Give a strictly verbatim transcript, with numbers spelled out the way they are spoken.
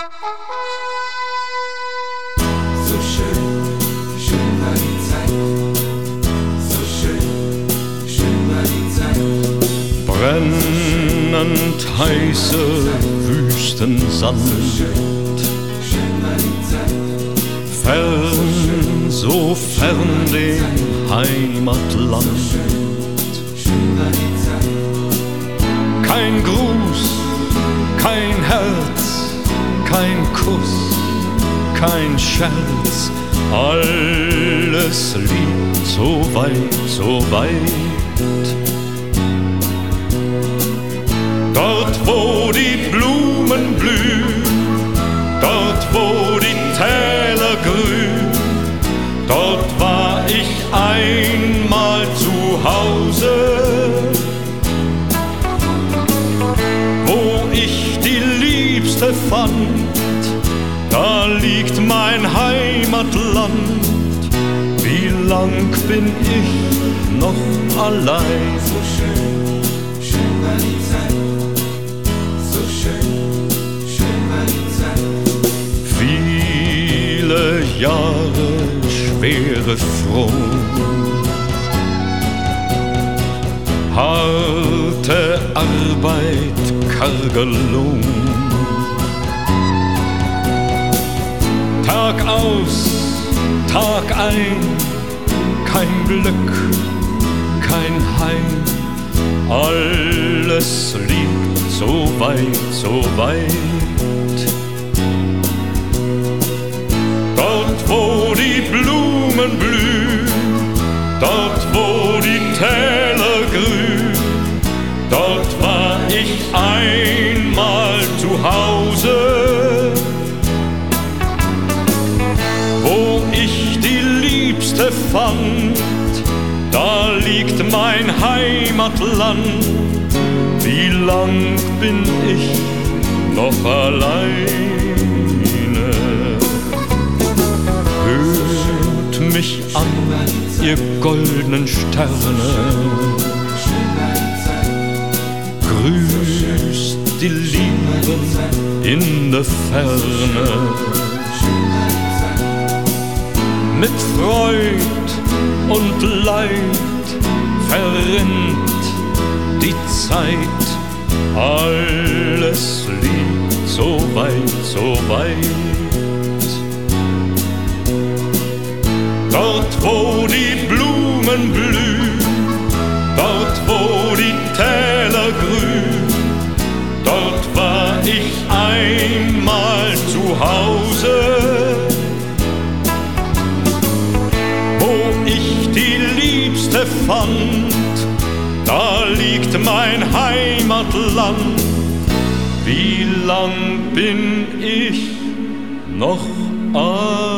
So schön, schön war die Zeit. So schön, schön war die Zeit. Brennend heiße Wüstensand. So schön, schön war die Zeit. Fern, so fern dem Heimatland. So schön, schön war die Zeit. Kein Gruß, kein Herz, kein Kuss, kein Scherz, alles liegt so weit, so weit. Dort, wo die Blumen blühen, dort, wo die Täler grün, dort war ich einmal zu Hause. Wo ich die Liebste fand, da liegt mein Heimatland. Wie lang bin ich noch allein? So schön, schön war die Zeit. So schön, schön war die Zeit. Viele Jahre schwere Front, harte Arbeit, karger Lohn. Tag aus, Tag ein, kein Glück, kein Heim, alles liegt so weit, so weit. Dort, wo die Blumen blühen, dort, wo die Täler grün, dort war ich einmal zu Hause. Wo ich die Liebste fand, da liegt mein Heimatland. Wie lang bin ich noch alleine? Hört mich an, ihr goldenen Sterne, grüßt die Lieben in der Ferne. Mit Freud und Leid verrinnt die Zeit, alles liegt so weit, so weit. Dort, wo die Blumen blühen, dort, wo die Täler grün, dort war ich einmal zu Hause. Wo ich die Liebste fand, da liegt mein Heimatland. Wie lang bin ich noch allein?